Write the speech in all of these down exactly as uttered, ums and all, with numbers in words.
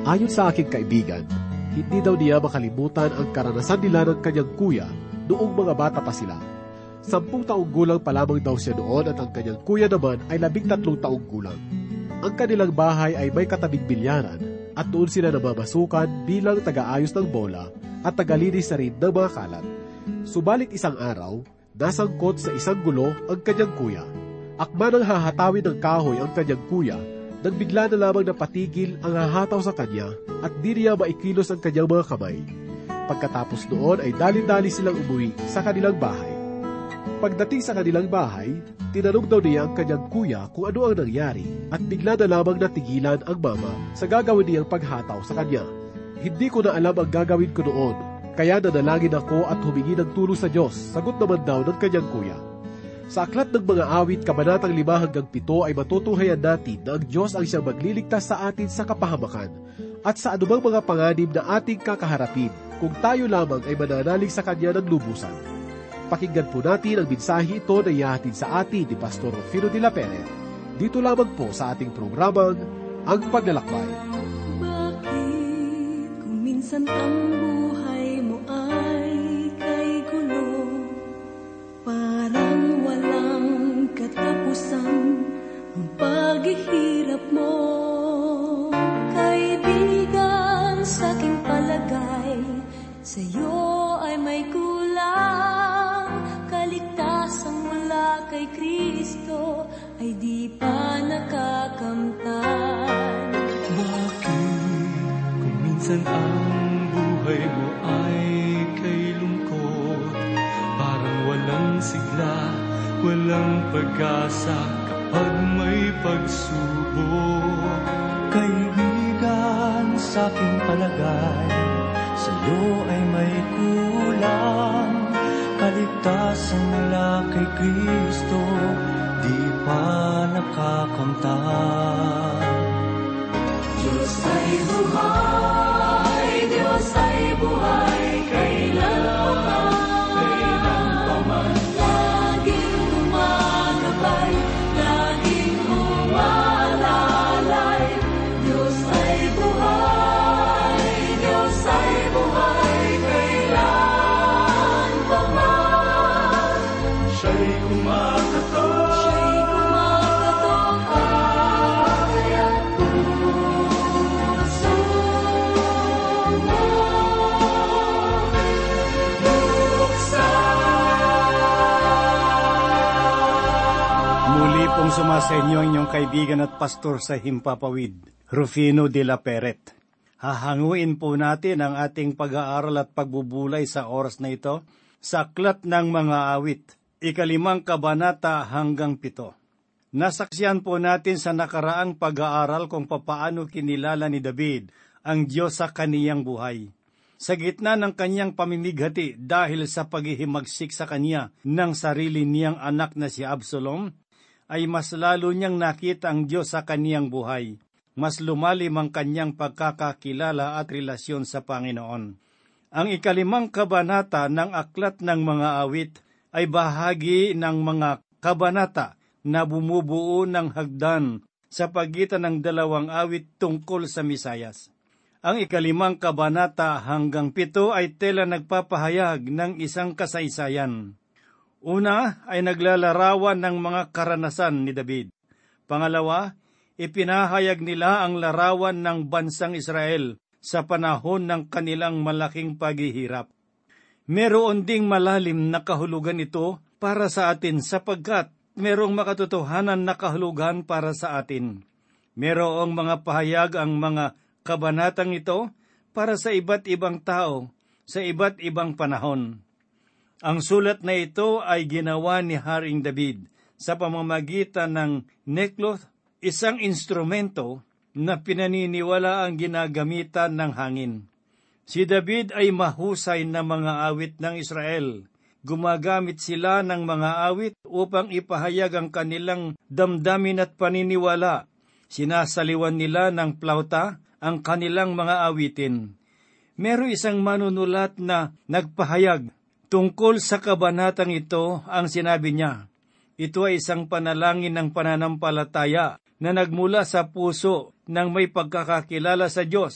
Ayon sa aking kaibigan, hindi daw niya makalimutan ang karanasan nila ng kanyang kuya noong mga bata pa sila. Sampung taong gulang pa lamang daw siya noon at ang kanyang kuya naman ay labing tatlong taong gulang. Ang kanilang bahay ay may katabing bilyaran at doon sila namamasukan bilang taga-ayos ng bola at tagalinis na rin ng mga kalat. Subalit isang araw, nasangkot sa isang gulo ang kanyang kuya. Akma nang hahatawin ng kahoy ang kanyang kuya, nang bigla na lamang napatigil ang hahataw sa kanya at di niya maikilos ang kanyang mga kamay. Pagkatapos noon ay dali-dali silang umuwi sa kanilang bahay. Pagdating sa kanilang bahay, tinanong daw niya ang kanyang kuya kung ano ang nangyari at bigla na lamang natigilan ang mama sa gagawin niyang paghataw sa kanya. Hindi ko na alam ang gagawin ko noon, kaya nanalangin ako at humingi ng tulong sa Diyos, sagot naman daw ng kanyang kuya. Sa aklat ng mga awit, kabanatang lima hanggang pito ay matutunghayan natin na ang Diyos ang siyang magliligtas sa atin sa kapahamakan at sa anumang mga panganib na ating kakaharapin kung tayo lamang ay mananalig sa Kanya ng lubusan. Pakinggan po natin ang mensahe ito na ihahatid sa atin ni Pastor Rufino de la Peret. Dito lamang po sa ating programang Ang Paglalakbay. Bakit kung minsan ang buhay mo ay kay gulo, parang walang katapusan ang paghihirap mo? Kaibigan, sa aking palagay, sa'yo ay may kulang. Kaligtasan mula kay Kristo ay di pa nakakamtan. Bakit kung minsan ang buhay mo ay kay lungkot, parang walang sigla, walang pag-asa kapag may pagsubok? Kaibigan, sa aking palagay, sa'yo ay may kulang. Kaligtasan mula kay Kristo, di pa nakakamtan. Diyos ay buhay, Diyos ay buhay, kailan kailan pa man. Laging gumagabay, laging umaalalay. Diyos ay buhay, Diyos ay buhay, kailan pa man. Siya'y kumakatok, Siya'y kumakatok, ay ang puso mo. Muli pong sumasenyo ang inyong kaibigan at pastor sa Himpapawid, Rufino de la Peret. Hahanguin po natin ang ating pag-aaral at pagbubulay sa oras na ito sa Aklat ng Mga Awit, ikalimang kabanata hanggang pito. Nasaksihan po natin sa nakaraang pag-aaral kung papaano kinilala ni David ang Diyos sa kaniyang buhay. Sa gitna ng kanyang pamimighati dahil sa paghihimagsik sa kanya ng sarili niyang anak na si Absalom, ay mas lalo niyang nakita ang Diyos sa kaniyang buhay. Mas lumalim ang kanyang pagkakakilala at relasyon sa Panginoon. Ang ikalimang kabanata ng Aklat ng Mga Awit ay bahagi ng mga kabanata na bumubuo ng hagdan sa pagitan ng dalawang awit tungkol sa Misayas. Ang ikalimang kabanata hanggang pito ay tela nagpapahayag ng isang kasaysayan. Una ay naglalarawan ng mga karanasan ni David. Pangalawa, ipinahayag nila ang larawan ng bansang Israel sa panahon ng kanilang malaking paghihirap. Meron ding malalim na kahulugan ito para sa atin sapagkat merong makatotohanan na kahulugan para sa atin. Merong mga pahayag ang mga kabanatang ito para sa iba't ibang tao sa iba't ibang panahon. Ang sulat na ito ay ginawa ni Haring David sa pamamagitan ng nekloth, isang instrumento na pinaniniwala ang ginagamitan ng hangin. Si David ay mahusay na mga awit ng Israel. Gumagamit sila ng mga awit upang ipahayag ang kanilang damdamin at paniniwala. Sinasaliwan nila ng plauta ang kanilang mga awitin. Meron isang manunulat na nagpahayag tungkol sa kabanatang ito. Ang sinabi niya, ito ay isang panalangin ng pananampalataya na nagmula sa puso ng may pagkakakilala sa Diyos.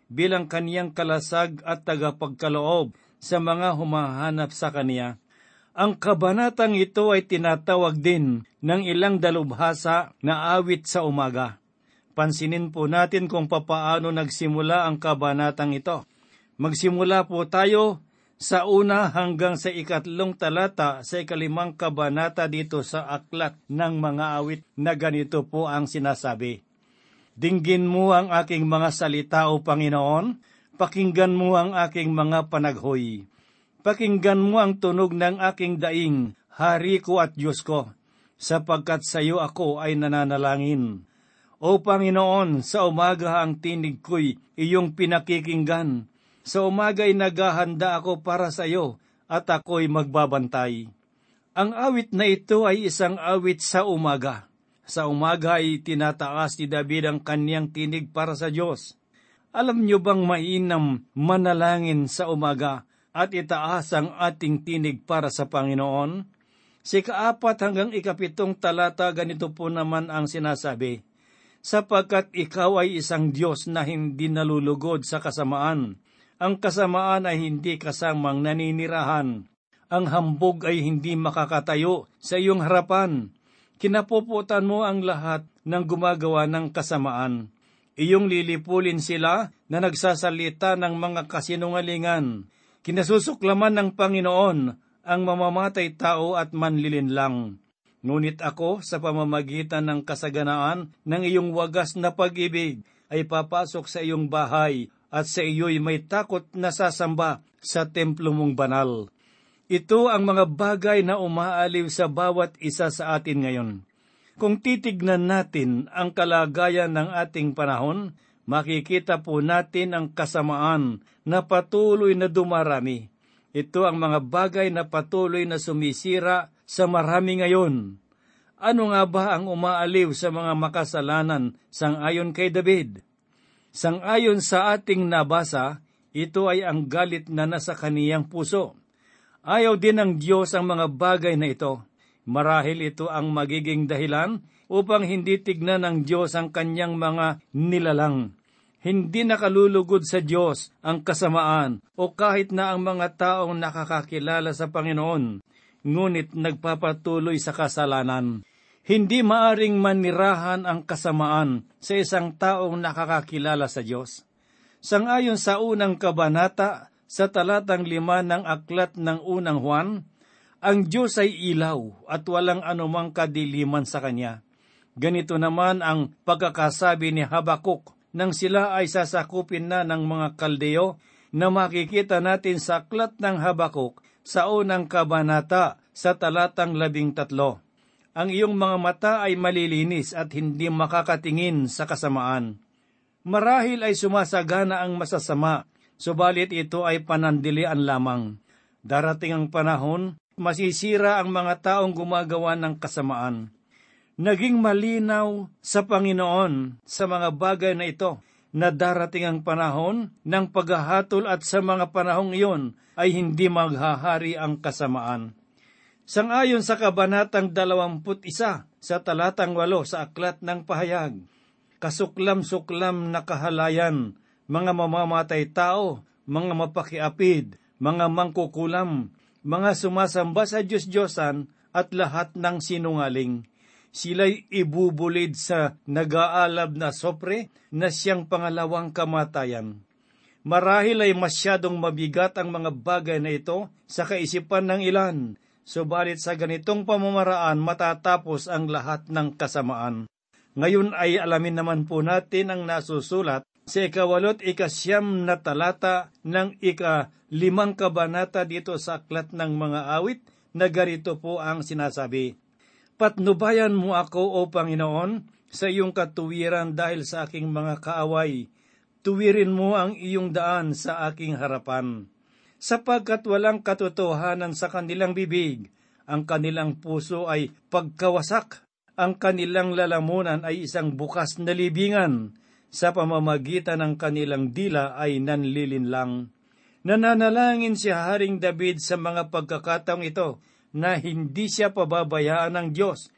bilang kaniyang kalasag at tagapagkaloob sa mga humahanap sa kaniya. Ang kabanatang ito ay tinatawag din ng ilang dalubhasa na awit sa umaga. Pansinin po natin kung papaano nagsimula ang kabanatang ito. Magsimula po tayo sa una hanggang sa ikatlong talata sa ikalimang kabanata dito sa aklat ng mga awit na ganito po ang sinasabi. Dinggin mo ang aking mga salita, O Panginoon, pakinggan mo ang aking mga panaghoy. Pakinggan mo ang tunog ng aking daing, Hari ko at Diyos ko, sapagkat sa iyo ako ay nananalangin. O Panginoon, sa umaga ang tinig ko'y iyong pinakikinggan. Sa umaga ay naghahanda ako para sa iyo at ako'y magbabantay. Ang awit na ito ay isang awit sa umaga. Sa umaga ay tinataas ni David ang kaniyang tinig para sa Diyos. Alam niyo bang mainam manalangin sa umaga at itaas ang ating tinig para sa Panginoon? Sa ikaapat hanggang ikapitong talata, ganito po naman ang sinasabi. Sapagkat ikaw ay isang Diyos na hindi nalulugod sa kasamaan. Ang kasamaan ay hindi kasamang naninirahan. Ang hambog ay hindi makakatayo sa iyong harapan. Kinapuputan mo ang lahat ng gumagawa ng kasamaan. Iyong lilipulin sila na nagsasalita ng mga kasinungalingan. Kinasusuklaman ng Panginoon ang mamamatay tao at manlilinlang. Ngunit ako, sa pamamagitan ng kasaganaan ng iyong wagas na pag-ibig, ay papasok sa iyong bahay at sa iyo'y may takot na sasamba sa templo mong banal. Ito ang mga bagay na umaaliw sa bawat isa sa atin ngayon. Kung titignan natin ang kalagayan ng ating panahon, makikita po natin ang kasamaan na patuloy na dumarami. Ito ang mga bagay na patuloy na sumisira sa marami ngayon. Ano nga ba ang umaaliw sa mga makasalanan sangayon kay David? Sangayon sa ating nabasa, ito ay ang galit na nasa kaniyang puso. Ayaw din ng Diyos ang mga bagay na ito. Marahil ito ang magiging dahilan upang hindi tignan ng Diyos ang kanyang mga nilalang. Hindi nakalulugod sa Diyos ang kasamaan o kahit na ang mga taong nakakakilala sa Panginoon, ngunit nagpapatuloy sa kasalanan. Hindi maaring manirahan ang kasamaan sa isang taong nakakakilala sa Diyos. Sangayon sa unang kabanata, sa talatang lima ng aklat ng unang Juan, ang Diyos ay ilaw at walang anumang kadiliman sa Kanya. Ganito naman ang pagkakasabi ni Habakuk nang sila ay sasakupin na ng mga Kaldeo na makikita natin sa aklat ng Habakuk sa unang kabanata sa talatang labing tatlo. Ang iyong mga mata ay malilinis at hindi makakatingin sa kasamaan. Marahil ay sumasagana ang masasama, subalit ito ay panandilian lamang. Darating ang panahon, masisira ang mga taong gumagawa ng kasamaan. Naging malinaw sa Panginoon sa mga bagay na ito na darating ang panahon ng paghahatol at sa mga panahong iyon ay hindi maghahari ang kasamaan. Sangayon sa kabanatang dalawamput isa sa talatang walo sa aklat ng pahayag, kasuklam-suklam na kahalayan, mga mamamatay tao, mga mapakiapid, mga mangkukulam, mga sumasamba sa Diyos-Diyosan at lahat ng sinungaling. Sila'y ibubulid sa nag-aalab na sopre na siyang pangalawang kamatayan. Marahil ay masyadong mabigat ang mga bagay na ito sa kaisipan ng ilan, subalit sa ganitong pamamaraan matatapos ang lahat ng kasamaan. Ngayon ay alamin naman po natin ang nasusulat sa ikawalot ikasyam na talata ng ika-limang kabanata dito sa aklat ng mga awit na ganito po ang sinasabi. Patnubayan mo ako, O Panginoon, sa iyong katuwiran dahil sa aking mga kaaway. Tuwirin mo ang iyong daan sa aking harapan. Sapagkat walang katotohanan sa kanilang bibig, ang kanilang puso ay pagkawasak, ang kanilang lalamunan ay isang bukas na libingan, sa pamamagitan ng kanilang dila ay nanlilinlang. Nananalangin si Haring David sa mga pagkakataong ito na hindi siya pababayaan ng Diyos.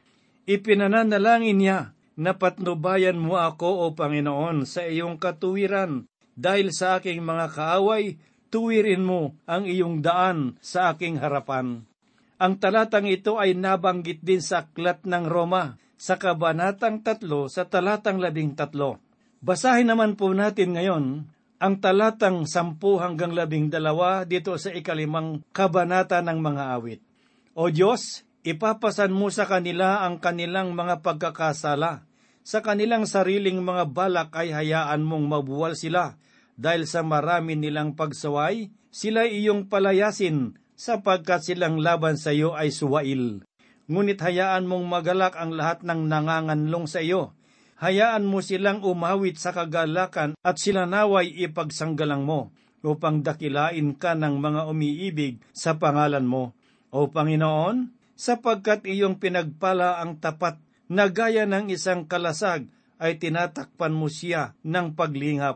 Ipinananalangin niya na patnubayan mo ako, O Panginoon, sa iyong katuwiran Dahil sa aking mga kaaway, tuwirin mo ang iyong daan sa aking harapan. Ang talatang ito ay nabanggit din sa Aklat ng Roma, sa Kabanatang tatlo sa talatang labing tatlo. Basahin naman po natin ngayon ang talatang sampu hanggang labing dalawa dito sa ikalimang kabanata ng mga awit. O Diyos, ipapasan mo sa kanila ang kanilang mga pagkakasala. Sa kanilang sariling mga balak ay hayaan mong mabuwal sila. Dahil sa marami nilang pagsaway, sila iyong palayasin, sapagkat silang laban sa iyo ay suwail. Ngunit hayaan mong magalak ang lahat ng nanganganlong sa iyo. Hayaan mo silang umawit sa kagalakan at sila naway ipagsanggalang mo, upang dakilain ka ng mga umiibig sa pangalan mo. O Panginoon, sapagkat iyong pinagpala ang tapat na gaya ng isang kalasag, ay tinatakpan mo siya ng paglingap.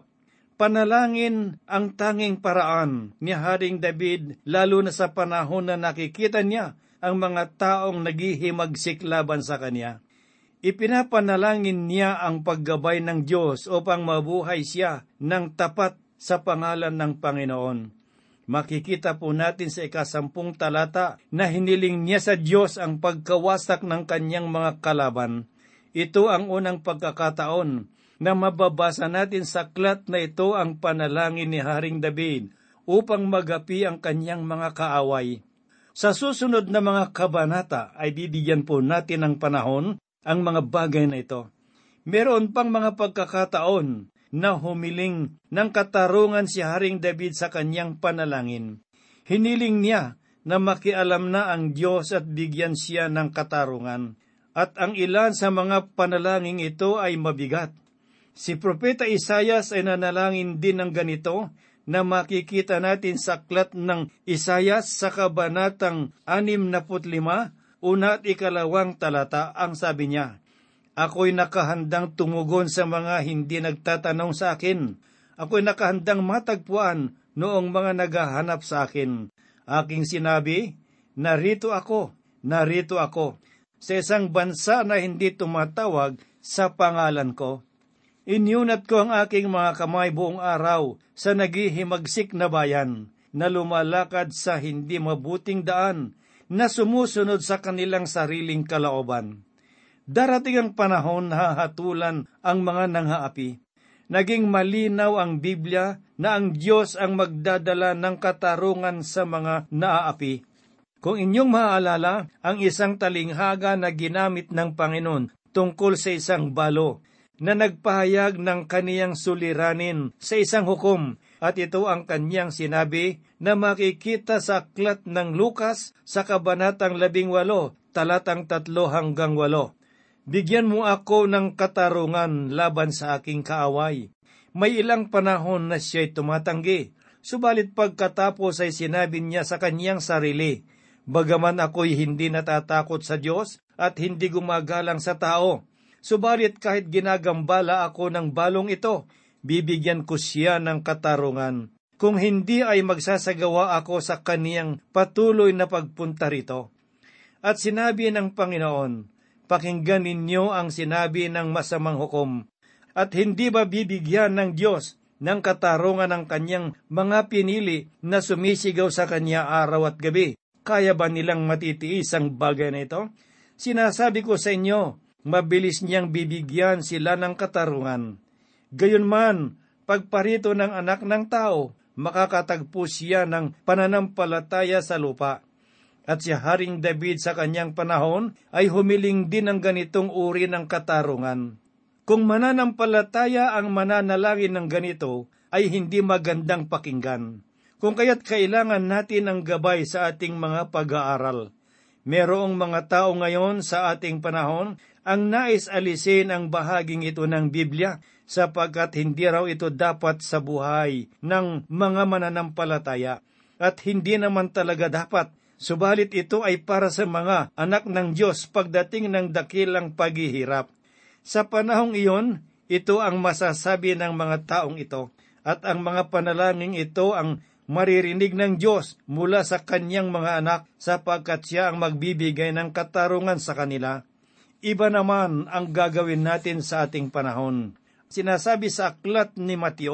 Panalangin ang tanging paraan ni Haring David, lalo na sa panahon na nakikita niya ang mga taong naghihimagsik laban sa kanya. Ipinapanalangin niya ang paggabay ng Diyos upang mabuhay siya ng tapat sa pangalan ng Panginoon. Makikita po natin sa ikasampung talata na hiniling niya sa Diyos ang pagkawasak ng kanyang mga kalaban. Ito ang unang pagkakataon na mababasa natin sa aklat na ito ang panalangin ni Haring David upang magapi ang kanyang mga kaaway. Sa susunod na mga kabanata ay bibigyan po natin ng panahon ang mga bagay na ito. Meron pang mga pagkakataon na humiling ng katarungan si Haring David sa kanyang panalangin. Hiniling niya na makialam na ang Diyos at bigyan siya ng katarungan. At ang ilan sa mga panalangin ito ay mabigat. Si Propeta Isaias ay nanalangin din ng ganito na makikita natin sa aklat ng Isaias sa kabanatang anim na putlimang, una at ikalawang talata. Ang sabi niya, ako'y nakahandang tumugon sa mga hindi nagtatanong sa akin. Ako'y nakahandang matagpuan noong mga naghahanap sa akin. Aking sinabi, narito ako, narito ako, sa isang bansa na hindi tumatawag sa pangalan ko. Inyunat ko ang aking mga kamay buong araw sa naghihimagsik na bayan, na lumalakad sa hindi mabuting daan, na sumusunod sa kanilang sariling kalooban. Darating ang panahon na hahatulan ang mga nanghaapi. Naging malinaw ang Biblia na ang Diyos ang magdadala ng katarungan sa mga naaapi. Kung inyong maaalala, ang isang talinghaga na ginamit ng Panginoon tungkol sa isang balo, na nagpahayag ng kaniyang suliranin sa isang hukom, at ito ang kaniyang sinabi na makikita sa aklat ng Lukas sa kabanatang labing walo, talatang tatlo hanggang walo. Bigyan mo ako ng katarungan laban sa aking kaaway. May ilang panahon na siya'y tumatanggi, subalit pagkatapos ay sinabi niya sa kaniyang sarili, bagaman ako'y hindi natatakot sa Diyos at hindi gumagalang sa tao, subalit kahit ginagambala ako ng balong ito, bibigyan ko siya ng katarungan. Kung hindi ay magsasagawa ako sa kaniyang patuloy na pagpunta rito. At sinabi ng Panginoon, pakinggan ninyo ang sinabi ng masamang hukom. At hindi ba bibigyan ng Diyos ng katarungan ng kanyang mga pinili na sumisigaw sa kanya araw at gabi? Kaya ba nilang matitiis ang bagay na ito? Sinasabi ko sa inyo, mabilis niyang bibigyan sila ng katarungan. Gayunman, pagparito ng anak ng tao, makakatagpo siya ng pananampalataya sa lupa. At si Haring David sa kanyang panahon ay humiling din ng ganitong uri ng katarungan. Kung mananampalataya ang mananalangin ng ganito, ay hindi magandang pakinggan. Kung kaya't kailangan natin ang gabay sa ating mga pag-aaral. Merong mga tao ngayon sa ating panahon ang nais alisin ang bahaging ito ng Biblia sapagkat hindi raw ito dapat sa buhay ng mga mananampalataya. At hindi naman talaga dapat, subalit ito ay para sa mga anak ng Diyos pagdating ng dakilang paghihirap. Sa panahong iyon, ito ang masasabi ng mga taong ito, at ang mga panalangin ito ang maririnig ng Diyos mula sa kanyang mga anak sapagkat siya ang magbibigay ng katarungan sa kanila. Iba naman ang gagawin natin sa ating panahon. Sinasabi sa aklat ni Mateo,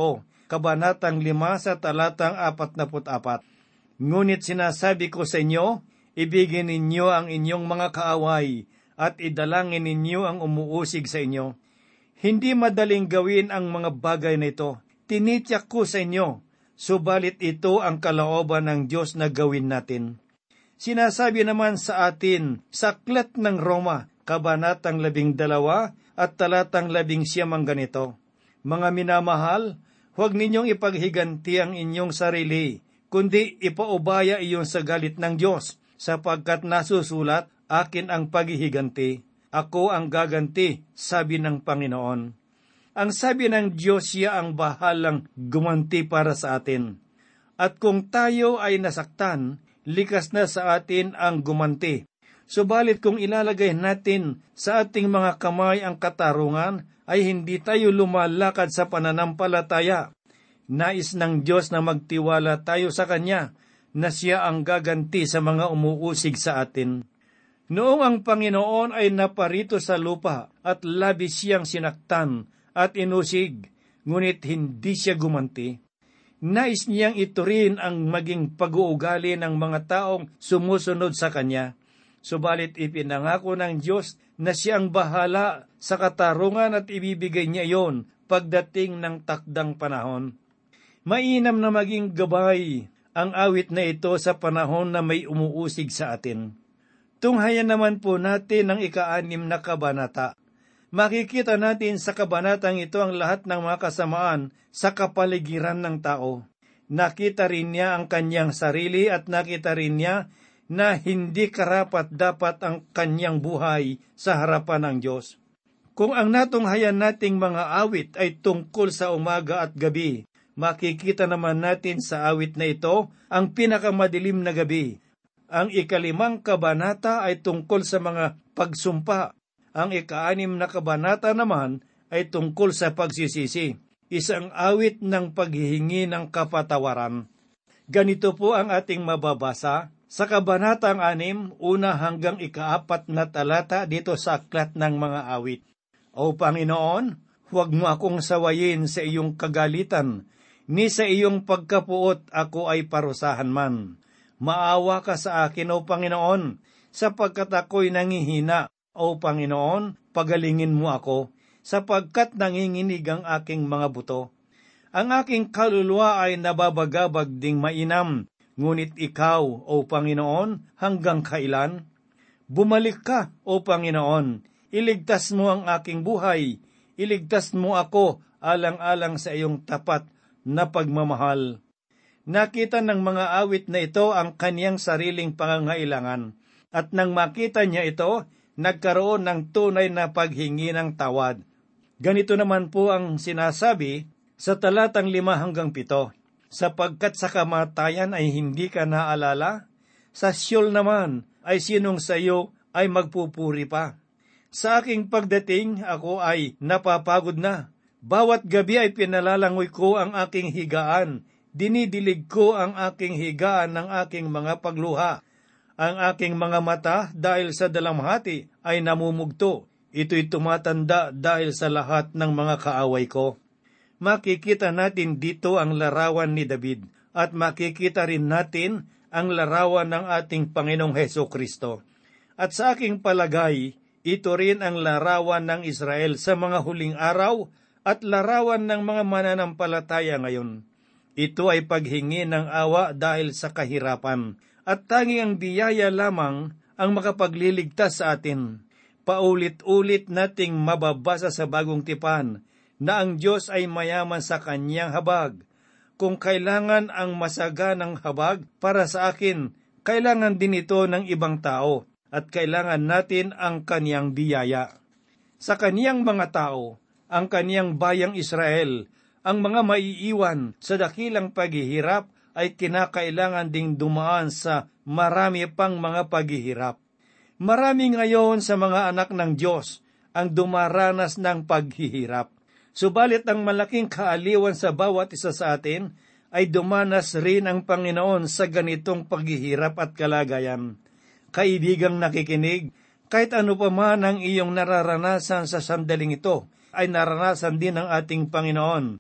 Kabanatang lima sa talatang apat na apat. Ngunit sinasabi ko sa inyo, ibigin ninyo ang inyong mga kaaway at idalangin ninyo ang umuusig sa inyo. Hindi madaling gawin ang mga bagay na ito. Tinitiyak ko sa inyo, subalit ito ang kalooban ng Diyos na gawin natin. Sinasabi naman sa atin sa aklat ng Roma, kabanatang labing dalawa at talatang labing siyam ang ganito, mga minamahal, huwag ninyong ipaghiganti ang inyong sarili, kundi ipaubaya iyon sa galit ng Diyos, sapagkat nasusulat, akin ang paghihiganti, ako ang gaganti, sabi ng Panginoon. Ang sabi ng Diyos, siya ang bahalang gumanti para sa atin. At kung tayo ay nasaktan, likas na sa atin ang gumanti. Subalit kung ilalagay natin sa ating mga kamay ang katarungan, ay hindi tayo lumalakad sa pananampalataya. Nais ng Diyos na magtiwala tayo sa Kanya, na siya ang gaganti sa mga umuusig sa atin. Noong ang Panginoon ay naparito sa lupa at labis siyang sinaktan at inusig, ngunit hindi siya gumanti. Nais niyang ito rin ang maging pag-uugali ng mga taong sumusunod sa Kanya. Subalit ipinangako ng Diyos na siya ang bahala sa katarungan at ibibigay niya iyon pagdating ng takdang panahon. Mainam na maging gabay ang awit na ito sa panahon na may umuusig sa atin. Tunghayan naman po natin ang ika-anim na kabanata. Makikita natin sa kabanatang ito ang lahat ng mga kasamaan sa kapaligiran ng tao. Nakita rin niya ang kanyang sarili at nakita rin niya na hindi karapat-dapat ang kanyang buhay sa harapan ng Diyos. Kung ang natunghayan nating mga awit ay tungkol sa umaga at gabi, makikita naman natin sa awit na ito ang pinakamadilim na gabi. Ang ikalimang kabanata ay tungkol sa mga pagsumpa. Ang ika-anim na kabanata naman ay tungkol sa pagsisisi, isang awit ng paghihingi ng kapatawaran. Ganito po ang ating mababasa sa kabanatang anim, una hanggang ikaapat na talata dito sa aklat ng mga awit. O Panginoon, huwag mo akong sawayin sa iyong kagalitan, ni sa iyong pagkapuot ako ay parusahan man. Maawa ka sa akin, O Panginoon, sapagkat ako'y nangihina. O Panginoon, pagalingin mo ako, sapagkat nanginginig ang aking mga buto. Ang aking kaluluwa ay nababagabag ding mainam, ngunit ikaw, O Panginoon, hanggang kailan? Bumalik ka, O Panginoon, iligtas mo ang aking buhay, iligtas mo ako alang-alang sa iyong tapat na pagmamahal. Nakita ng mga awit na ito ang kaniyang sariling pangangailangan, at nang makita niya ito, nagkaroon ng tunay na paghingi ng tawad. Ganito naman po ang sinasabi sa talatang lima hanggang pito. Sapagkat sa kamatayan ay hindi ka naalala, sa Sheol naman ay sinong sa iyo ay magpupuri pa. Sa aking pagdating, ako ay napapagod na. Bawat gabi ay pinalalangoy ko ang aking higaan, dinidilig ko ang aking higaan ng aking mga pagluha. Ang aking mga mata dahil sa dalamhati ay namumugto. Ito'y tumatanda dahil sa lahat ng mga kaaway ko. Makikita natin dito ang larawan ni David at makikita rin natin ang larawan ng ating Panginoong Hesukristo. At sa aking palagay, ito rin ang larawan ng Israel sa mga huling araw at larawan ng mga mananampalataya ngayon. Ito ay paghingi ng awa dahil sa kahirapan at tanging ang biyaya lamang ang makapagliligtas sa atin. Paulit-ulit nating mababasa sa Bagong Tipan na ang Diyos ay mayaman sa kanyang habag. Kung kailangan ang masaganang habag para sa akin, kailangan din ito ng ibang tao at kailangan natin ang kanyang biyaya. Sa kaniyang mga tao, ang kaniyang bayang Israel, ang mga maiiwan sa dakilang paghihirap ay kinakailangan ding dumaan sa marami pang mga paghihirap. Marami ngayon sa mga anak ng Diyos ang dumaranas ng paghihirap. Subalit ang malaking kaaliwan sa bawat isa sa atin ay dumanas rin ang Panginoon sa ganitong paghihirap at kalagayan. Kaibigang nakikinig, kahit ano pa man ang iyong nararanasan sa sandaling ito, ay naranasan din ng ating Panginoon.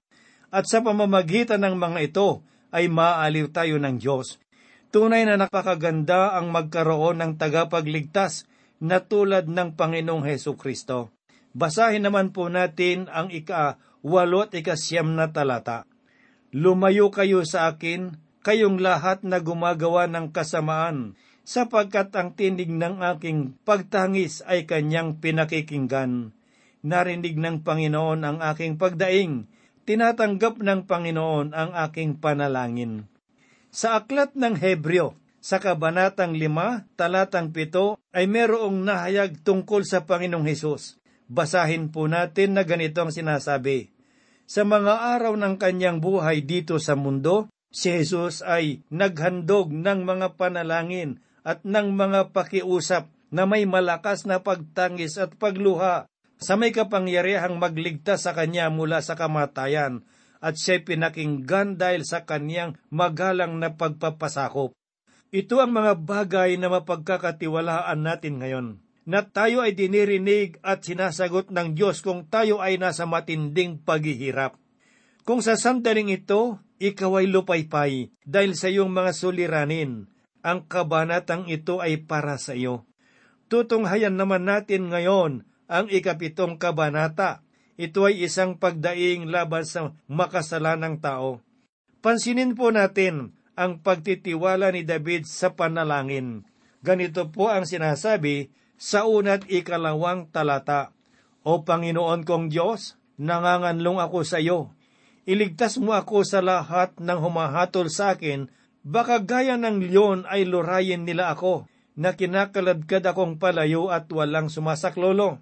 At sa pamamagitan ng mga ito ay maaaliw tayo ng Diyos. Tunay na napakaganda ang magkaroon ng tagapagligtas na tulad ng Panginoong Hesus Kristo. Basahin naman po natin ang ika-walo at ikasyam na talata. Lumayo kayo sa akin, kayong lahat na gumagawa ng kasamaan, sapagkat ang tinig ng aking pagtangis ay kanyang pinakikinggan. Narinig ng Panginoon ang aking pagdaing, tinatanggap ng Panginoon ang aking panalangin. Sa aklat ng Hebreo, sa kabanatang lima, talatang pito, ay merong nahayag tungkol sa Panginoong Hesus. Basahin po natin na ganito ang sinasabi. Sa mga araw ng kanyang buhay dito sa mundo, si Hesus ay naghandog ng mga panalangin at ng mga pakiusap na may malakas na pagtangis at pagluha sa may kapangyarihang magligtas sa kanya mula sa kamatayan, at siya'y pinakinggan dahil sa kanyang magalang na pagpapasakop. Ito ang mga bagay na mapagkakatiwalaan natin ngayon, na tayo ay dinirinig at sinasagot ng Diyos kung tayo ay nasa matinding paghihirap. Kung sa sandaling ito, ikaw ay lupaypay dahil sa iyong mga suliranin, ang kabanatang ito ay para sa iyo. Tutunghayan naman natin ngayon ang ikapitong kabanata. Ito ay isang pagdaing laban sa makasalanang tao. Pansinin po natin ang pagtitiwala ni David sa panalangin. Ganito po ang sinasabi sa una't ikalawang talata. O Panginoon kong Diyos, nanganganlong ako sa iyo. Iligtas mo ako sa lahat ng humahatol sa akin. Baka gaya ng leon ay lurayin nila ako, na kinakaladkad akong palayo at walang sumasaklolo.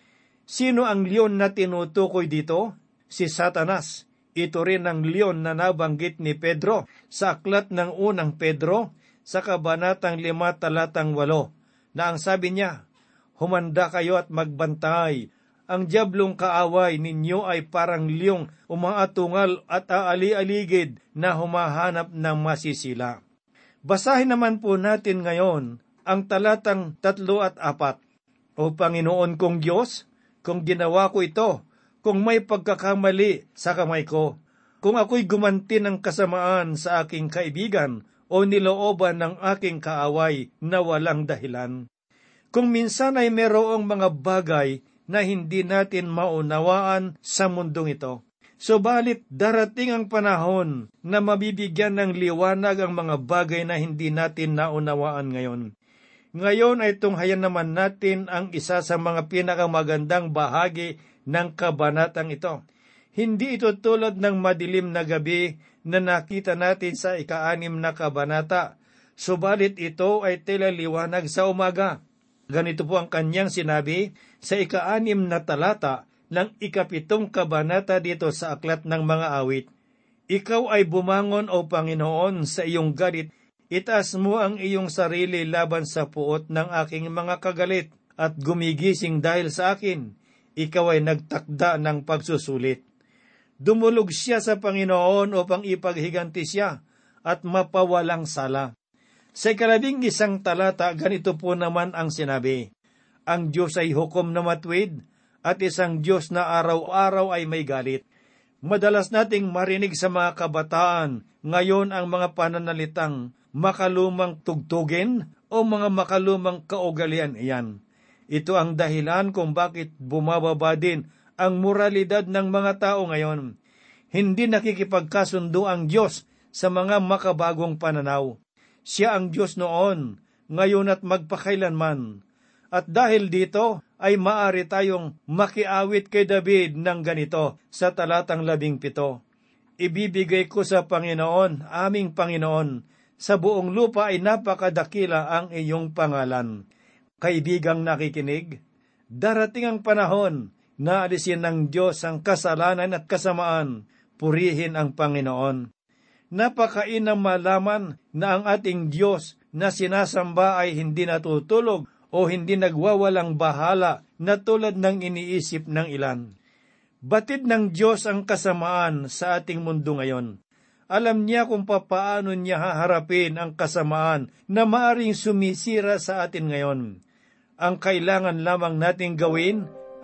Sino ang leon na tinutukoy dito? Si Satanas. Ito rin ang leon na nabanggit ni Pedro sa aklat ng unang Pedro sa kabanatang lima talatang walo, na ang sabi niya, humanda kayo at magbantay. Ang diablong kaaway ninyo ay parang leong umaatungal at aali-aligid na humahanap ng masisila. Basahin naman po natin ngayon ang talatang tatlo at apat. O Panginoon kong Diyos, kung ginawa ko ito, kung may pagkakamali sa kamay ko, kung ako'y gumanti ng kasamaan sa aking kaibigan o nilooban ng aking kaaway na walang dahilan. Kung minsan ay merong mga bagay na hindi natin maunawaan sa mundong ito, subalit darating ang panahon na mabibigyan ng liwanag ang mga bagay na hindi natin naunawaan ngayon. Ngayon ay tunghayan naman natin ang isa sa mga pinakamagandang bahagi ng kabanatang ito. Hindi ito tulad ng madilim na gabi na nakita natin sa ika-anim na kabanata, subalit ito ay tila liwanag sa umaga. Ganito po ang kanyang sinabi sa ika-anim na talata ng ikapitong kabanata dito sa aklat ng mga awit. Ikaw ay bumangon, O Panginoon, sa iyong galit. Itaas mo ang iyong sarili laban sa puot ng aking mga kagalit at gumigising dahil sa akin. Ikaw ay nagtakda ng pagsusulit. Dumulog siya sa Panginoon upang ipaghiganti siya at mapawalang sala. Sa ikalabing isang talata, ganito po naman ang sinabi. Ang Diyos ay hukom na matuwid at isang Diyos na araw-araw ay may galit. Madalas nating marinig sa mga kabataan ngayon ang mga pananalitang makalumang tugtugin o mga makalumang kaugalian iyan. Ito ang dahilan kung bakit bumababa din ang moralidad ng mga tao ngayon. Hindi nakikipagkasundo ang Diyos sa mga makabagong pananaw. Siya ang Diyos noon, ngayon at magpakailanman. At dahil dito ay maaari tayong makiawit kay David ng ganito sa talatang labing pito. Ibibigay ko sa Panginoon, aming Panginoon, sa buong lupa ay napakadakila ang iyong pangalan. Kaibigang nakikinig, darating ang panahon na alisin ng Diyos ang kasalanan at kasamaan, purihin ang Panginoon. Napakainam malaman na ang ating Diyos na sinasamba ay hindi natutulog o hindi nagwawalang bahala na tulad ng iniisip ng ilan. Batid ng Diyos ang kasamaan sa ating mundo ngayon. Alam niya kung papaano niya haharapin ang kasamaan na maaring sumisira sa atin ngayon. Ang kailangan lamang nating gawin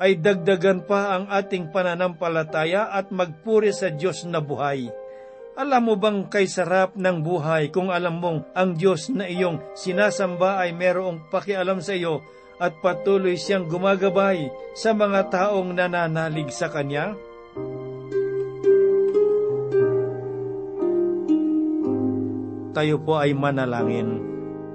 ay dagdagan pa ang ating pananampalataya at magpuri sa Diyos na buhay. Alam mo bang kay sarap ng buhay kung alam mong ang Diyos na iyong sinasamba ay merong pakialam sa iyo at patuloy siyang gumagabay sa mga taong nananalig sa Kanya? Tayo po ay manalangin.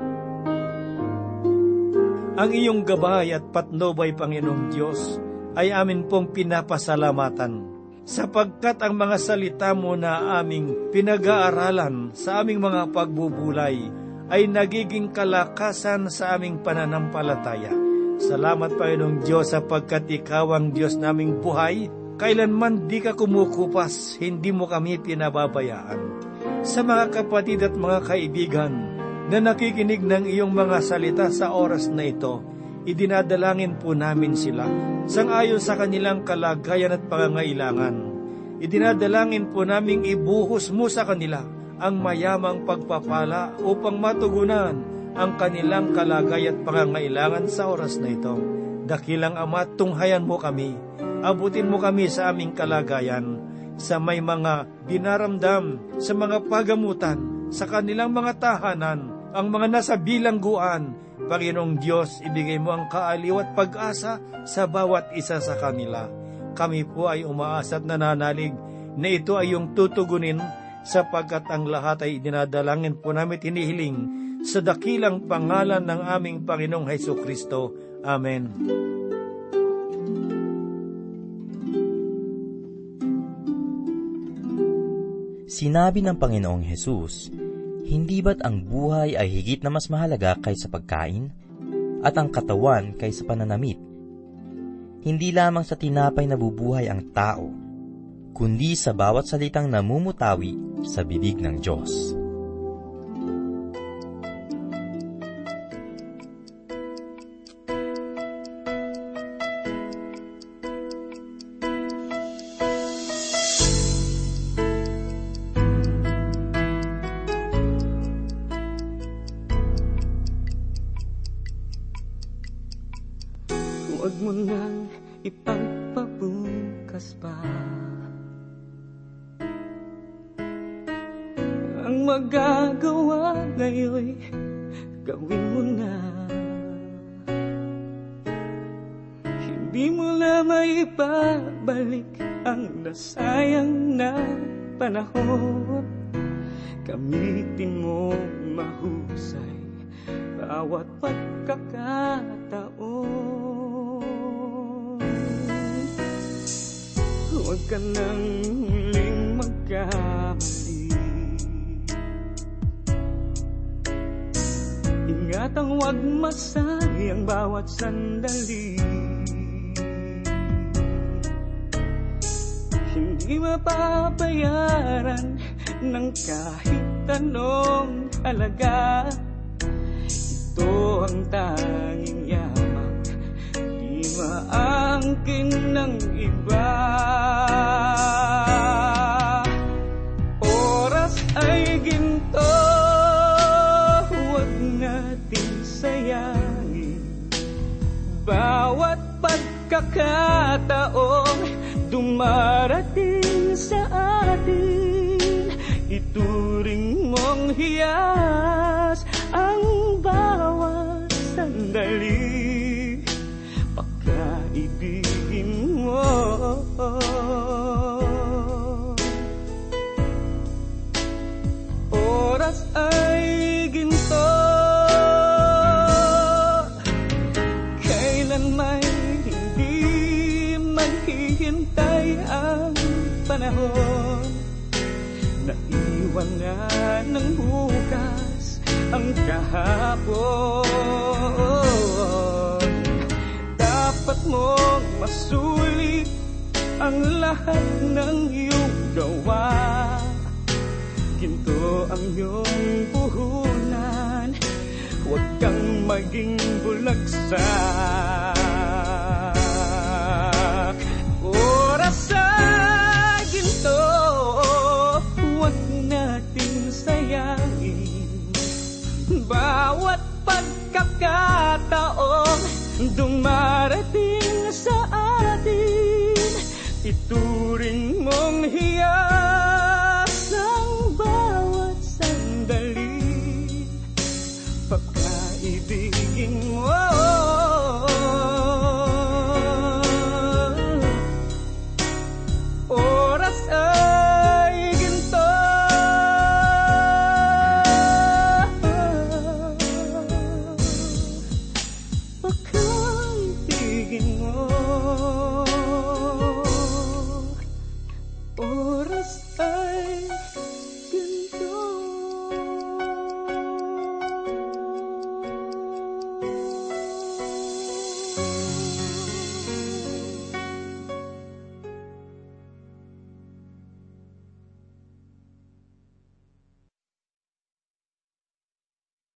Ang iyong gabay at patnubay, Panginoong Diyos, ay amin pong pinapasalamatan, sapagkat ang mga salita mo na aming pinag-aaralan sa aming mga pagbubulay ay nagiging kalakasan sa aming pananampalataya. Salamat, Panginoong Diyos, sapagkat Ikaw ang Diyos naming buhay. Kailanman di ka kumukupas, hindi mo kami pinababayaan. Sa mga kapatid at mga kaibigan na nakikinig ng iyong mga salita sa oras na ito, idinadalangin po namin sila sangayon sa kanilang kalagayan at pangangailangan. Idinadalangin po naming ibuhos mo sa kanila ang mayamang pagpapala upang matugunan ang kanilang kalagayan at pangangailangan sa oras na ito. Dakilang Ama, tunghayan mo kami, abutin mo kami sa aming kalagayan, sa may mga dinaramdam, sa mga pagamutan, sa kanilang mga tahanan, ang mga nasa bilangguan. Panginoong Diyos, ibigay mo ang kaaliw at pag-asa sa bawat isa sa kanila. Kami po ay umaasa at nananalig na ito ay iyong tutugunin, sapagkat ang lahat ay dinadalangin po namin hinihiling sa dakilang pangalan ng aming Panginoong Hesukristo. Amen. Sinabi ng Panginoong Hesus, hindi ba't ang buhay ay higit na mas mahalaga kaysa pagkain, at ang katawan kaysa pananamit? Hindi lamang sa tinapay nabubuhay ang tao, kundi sa bawat salitang namumutawi sa bibig ng Diyos. Huwag mo nang ipagpabukas pa ang magagawa ngayon, gawin mo na. Hindi mo na maibabalik ang nasayang na panahon. Gamitin mo mahusay bawat pagkakataon. Huwag ka nang muling magkamali. Ingatang huwag masayang bawat sandali. Hindi mapapayaran ng kahit anong halaga. Ito ang tanging yaman, di maangkin ng iba. Oras ay ginto, huwag natin sayangin. Bawat pagkakataong dumarating sa atin, ituring mong hiyas ang bawat sandali. Pagkaibigin mo, oras ay ginto, kailan may hindi maghihintay ang panahon. Naiwan na ng bukas ang kahapon. Dapat mong masulit ang lahat ng iyong gawa. Ginto ang iyong puhunan, huwag kang maging bulagsak. Oras ay ginto, huwag nating sayangin. Bawat pagkakataong dumarating sa pagkaibig